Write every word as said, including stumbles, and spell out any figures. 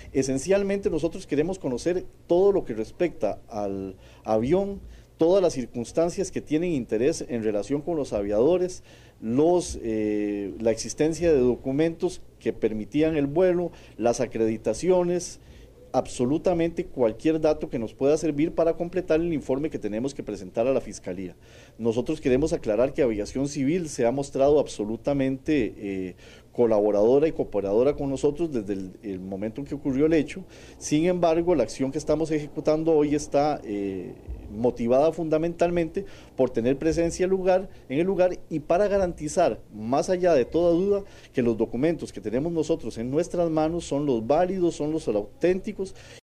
Esencialmente nosotros queremos conocer todo lo que respecta al avión, todas las circunstancias que tienen interés en relación con los aviadores, los, eh, la existencia de documentos que permitían el vuelo, las acreditaciones, absolutamente cualquier dato que nos pueda servir para completar el informe que tenemos que presentar a la Fiscalía. Nosotros queremos aclarar que Aviación Civil se ha mostrado absolutamente eh, colaboradora y cooperadora con nosotros desde el, el momento en que ocurrió el hecho. Sin embargo, la acción que estamos ejecutando hoy está eh, motivada fundamentalmente por tener presencia en el lugar, en el lugar y para garantizar, más allá de toda duda, que los documentos que tenemos nosotros en nuestras manos son los válidos, son los auténticos